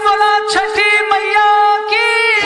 बोला छठी मैया की।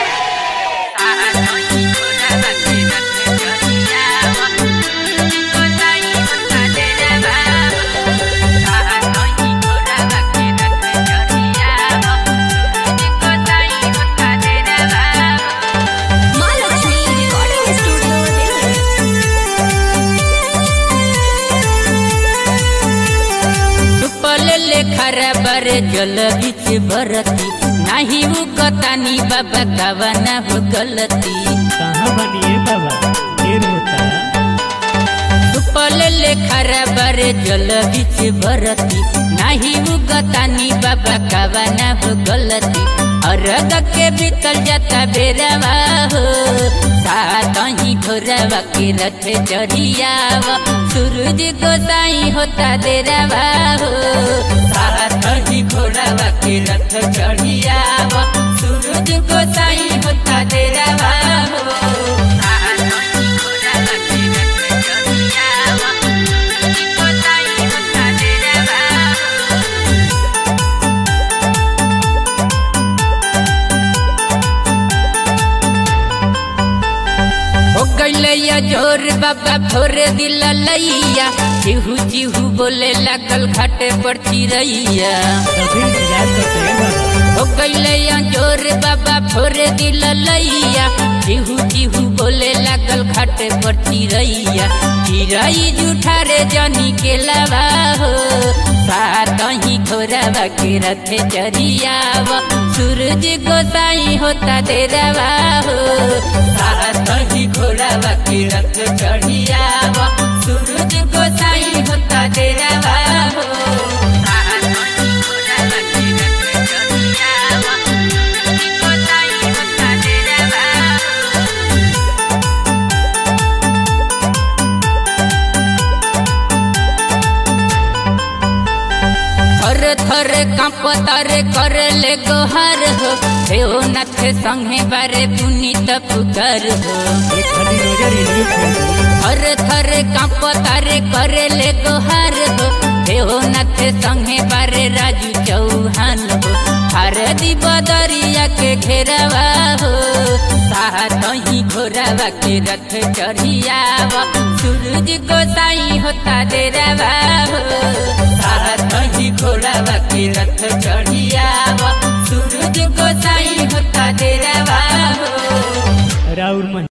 खराबर जल बीच भरती नाही उगतानी बाबा कवना हो गलती। कहाँ बनिए बाबा देर होता। सुपल ले खराबर जल बीच भरती नाही उगतानी बाबा कवना हो गलती। अरग के बीतल जाता बेरवा हो सात ही घोरवा के रथ चढ़ियावा सूरज गोसाई होता देरवा हो सात ही घोरवा के रथ चढ़ियावा सूरज गोसाई होता देरवा हो। जोर बाबा भोर दिल लैया चिहू चिहू बोले लागल घाटे पर चिरैया। हो गैया जोर बाबा भोर दिल लैया चिहू चिहू बोले लागल घाटे पर चिरैया। चिरई जूठा रे जनी के लवा हो सात ही घोरवा के रथ चढ़ियावा सूरज गोसाई होता देरवा हो सात ही घोरवा के रथ चढ़ियावा सूरज गोसाई होता देरवा हो। थर थर कांपतार करले गोहर हो हेओ नाथ संगे बारे पुनीत पुकार हो। थर थर कांपतार करले गोहर हो हेओ नाथ संगे बारे राजू चौहान हो। हर दी बदरिया के घेरवा हो सात ही घोरवा के रथ चढ़ियावा सूरज गोसाई होता देरवा हो सात ही घोरवा के रथ चढ़ियावा सूरज गोसाई होता देरवा हो। राउर